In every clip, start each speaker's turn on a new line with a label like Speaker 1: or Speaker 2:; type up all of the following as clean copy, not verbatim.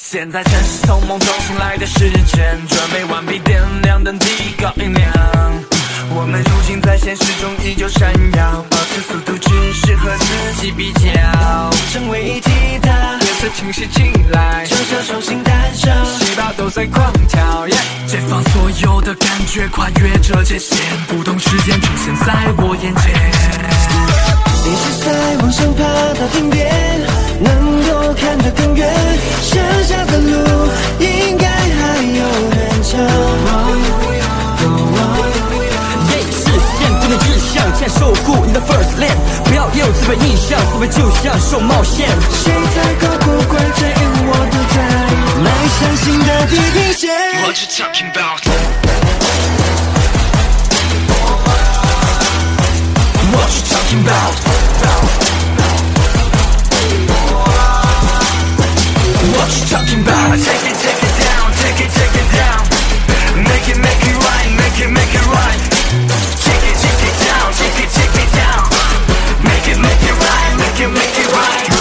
Speaker 1: 现在正是从梦中醒来的时间，准备完毕点亮灯，提高音量。我们如今在现实中依旧闪耀，保持速度只是和自己比较。成为一体的颜色清晰起来，就像双星诞生，细胞都在狂跳。解放所有的感觉，跨越这界限，不同时间出现在我眼前。
Speaker 2: 你是在往上爬到顶点，能够看得更远，剩下的路应该还有很长。
Speaker 3: 视线不能指向，先守护你的 first land， 不要有自卑印象，思维就像受冒险。
Speaker 2: 谁在高过关指引我都在迈向新的地平线。
Speaker 1: What you talking about?
Speaker 3: What you talking about? What you talking about?
Speaker 1: Take it down, take it down. Make it right, make it right. Take it down, take it down. Make it right, make it right.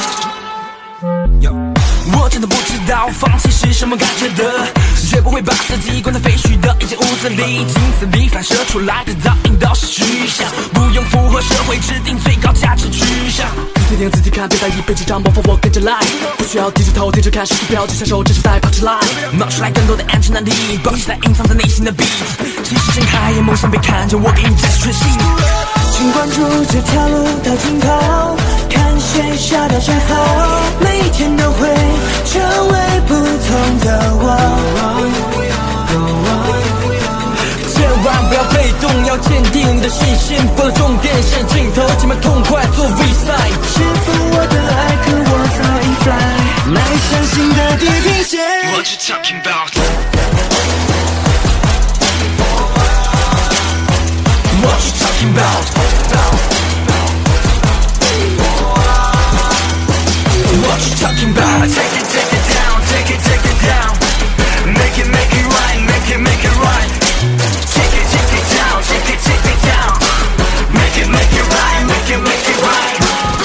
Speaker 1: 我真的不知道放弃是什么感觉的，绝不会把自己关在废墟的一间屋子里，镜子里反射出来的倒影都是虚像，不用符合社会制定最高价值取向。
Speaker 3: 自己听自己看，别在意被几张模仿我跟着来，不需要低着头低着看，手指标只享受这时代跑起来，
Speaker 1: 冒出来更多的安全能力，包起来隐藏在内心的 beat， 其实睁开眼，梦想被看见，我给你展示全新。
Speaker 2: 请关注这条路到尽头，看谁下到最后，每一天都会成为不同的我。
Speaker 3: 千万不要被动，要坚定你的信心，过了终点线尽头，尽管痛快做 V-side。
Speaker 2: 是否我的爱可我早已 fly， 迈向新的地平线。
Speaker 1: What you talking about?
Speaker 3: What you talking about? What you talking about?
Speaker 1: Take it down, take it down. Make it right, make it right. Take it down, take it down. Make it right, make it right.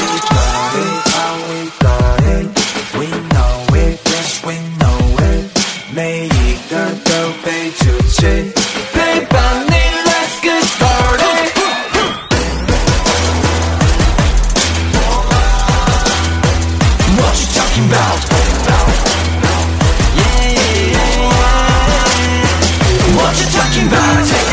Speaker 4: We know it, yes we know it. 每一个都被注解，陪伴你 Let's get started.
Speaker 3: What you talking about?
Speaker 1: What you talking about?